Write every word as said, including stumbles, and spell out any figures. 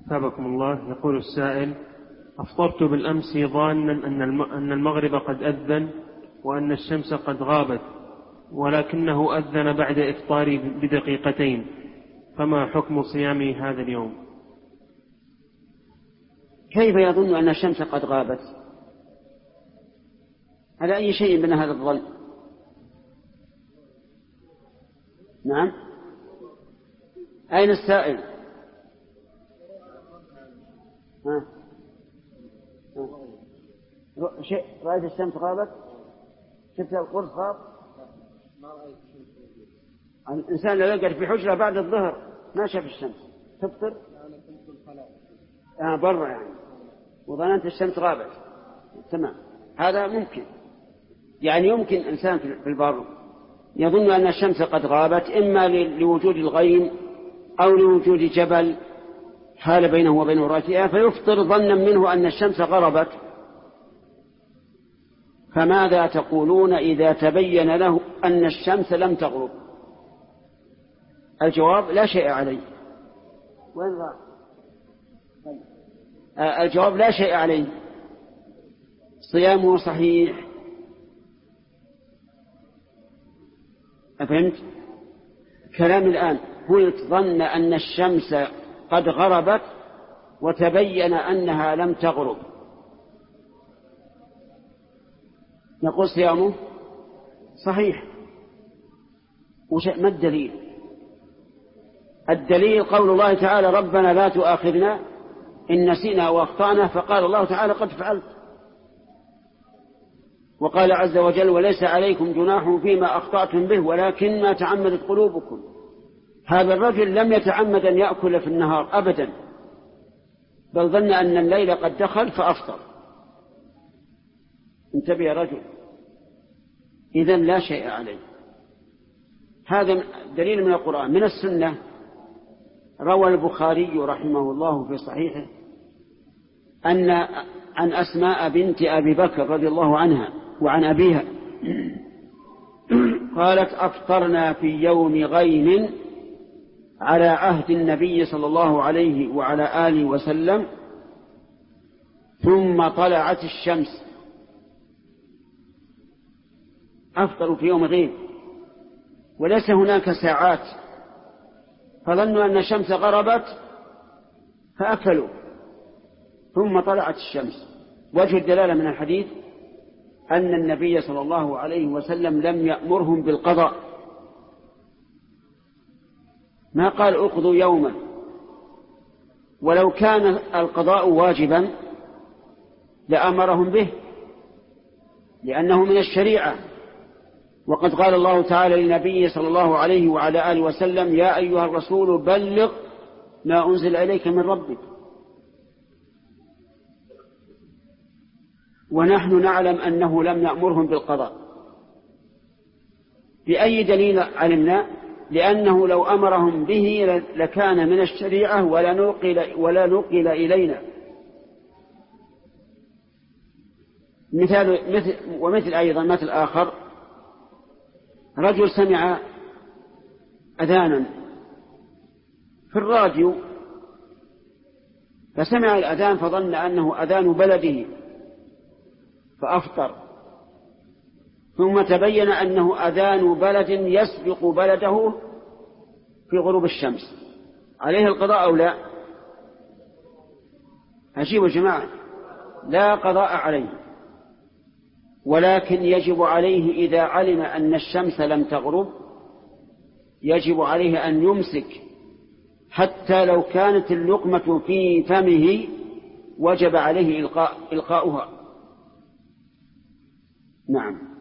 أثابكم الله. يقول السائل: أفطرت بالأمس ظانا أن المغرب قد أذن وأن الشمس قد غابت، ولكنه أذن بعد إفطاري بدقيقتين، فما حكم صيامي هذا اليوم؟ كيف يظن أن الشمس قد غابت؟ على أي شيء بنى هذا الظن؟ نعم، أين السائل؟ ها؟ ها؟ شيء رأيت الشمس غابت؟ شفت القرص غاب؟ الإنسان لو يقعد في حجرة بعد الظهر ما شاف الشمس تفطر؟ آه برا يعني، وظننت الشمس غابت. تمام، هذا ممكن. يعني يمكن إنسان في البر يظن أن الشمس قد غابت، إما لوجود الغيم أو لوجود جبل حال بينه وبين رأسها، فيفطر ظنا منه أن الشمس غربت. فماذا تقولون إذا تبين له أن الشمس لم تغرب؟ الجواب: لا شيء عليه. وين راح؟ الجواب: لا شيء عليه، صيامه صحيح. أفهمت؟ كلام الآن: قلت ظن أن الشمس قد غربت وتبين أنها لم تغرب، نقول صيامه صحيح. ما الدليل؟ الدليل قول الله تعالى: ربنا لا تؤاخذنا إن نسينا وأخطأنا، فقال الله تعالى: قد فعلت. وقال عز وجل: وليس عليكم جناح فيما أخطأتم به ولكن ما تعمدت قلوبكم. هذا الرجل لم يتعمد أن يأكل في النهار أبدا، بل ظن أن الليل قد دخل فأفطر. انتبه يا رجل، إذن لا شيء عليه. هذا دليل من القرآن. من السنة: روى البخاري رحمه الله في صحيحه أن عن أسماء بنت أبي بكر رضي الله عنها وعن أبيها قالت: أفطرنا في يوم غيم على عهد النبي صلى الله عليه وعلى آله وسلم، ثم طلعت الشمس. أفطروا في يوم غيم وليس هناك ساعات، فظنوا أن الشمس غربت فأكلوا، ثم طلعت الشمس. وجه الدلالة من الحديث أن النبي صلى الله عليه وسلم لم يأمرهم بالقضاء، ما قال أقضوا يوما. ولو كان القضاء واجبا لأمرهم به، لأنه من الشريعة. وقد قال الله تعالى للنبي صلى الله عليه وعلى آله وسلم: يا أيها الرسول بلغ ما أنزل إليك من ربك. ونحن نعلم أنه لم يأمرهم بالقضاء. بأي دليل علمنا؟ لأنه لو أمرهم به لكان من الشريعة ولا نقل, ولا نقل إلينا. مثال مثل ومثل أيضا مثل آخر: رجل سمع أذانا في الراديو، فسمع الأذان فظن أنه أذان بلده فأفطر، ثم تبين أنه أذان بلد يسبق بلده في غروب الشمس. عليه القضاء أو لا؟ أجيبوا يا جماعة: لا قضاء عليه، ولكن يجب عليه إذا علم أن الشمس لم تغرب يجب عليه أن يمسك، حتى لو كانت اللقمة في فمه وجب عليه إلقاء إلقاؤها. نعم.